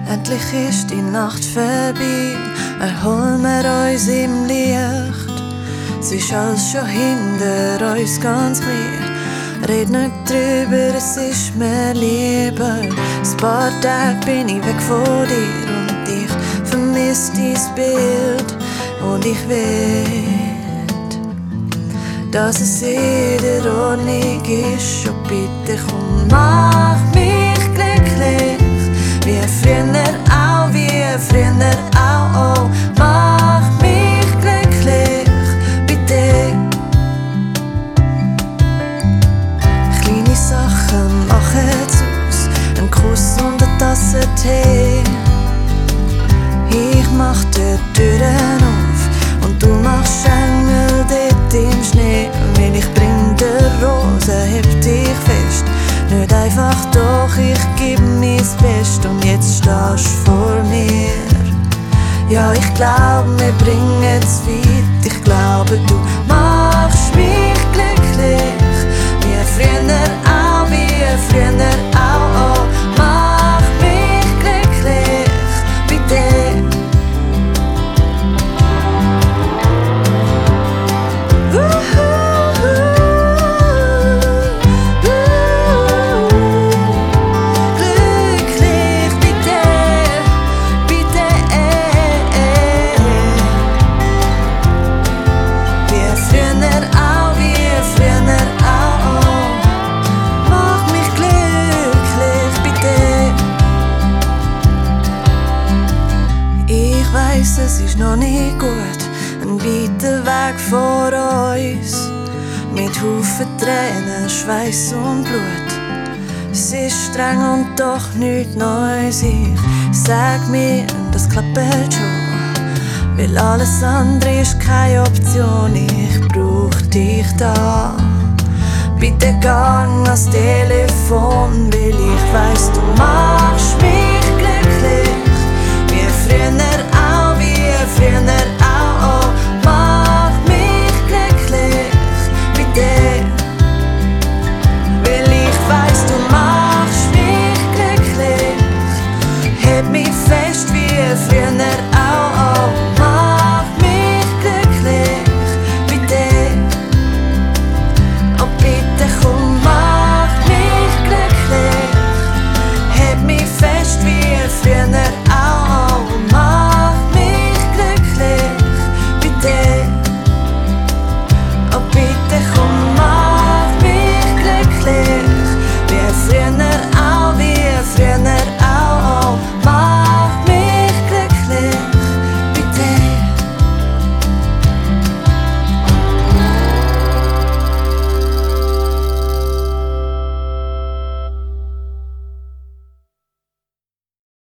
Endlich ist die Nacht vorbei, erholen wir uns im Licht. Es ist alles schon hinter uns ganz klar. Red nicht drüber, es ist mir lieber. Ein paar Tage bin ich weg von dir und ich vermiss dein Bild. Und ich will, dass es in der Ordnung ist. Und bitte komm, mach mich glücklich. Wie früher auch, oh, mach mich glücklich, bitte. Kleine Sachen machen's aus, ein Kuss und eine Tasse Tee. Ich mach die Türen auf und du machst Engel dort im Schnee. Wenn ich bring die Rose, heb dich fest. Nicht einfach, doch ich geb mein Bestes und jetzt stehst du vor mir. Ja, ich glaub, wir bringen's weit. Ich glaube, du machst mich glücklich. Wie früher auch, oh, mach mich glücklich, bitte. Es ist noch nicht gut, ein weiter Weg vor uns. Mit Haufen Tränen, Schweiß und Blut. Es ist streng und doch nichts Neues. Ich sag mir, das klappt schon. Weil alles andere ist keine Option. Ich brauch dich da. Bitte gang ans Telefon, weil ich weiss, du machst mich glücklich. Wie früher auch, oh, mach mich glücklich, bitte. Weil ich weiss, du machst mich glücklich. Heb mich fest wie früher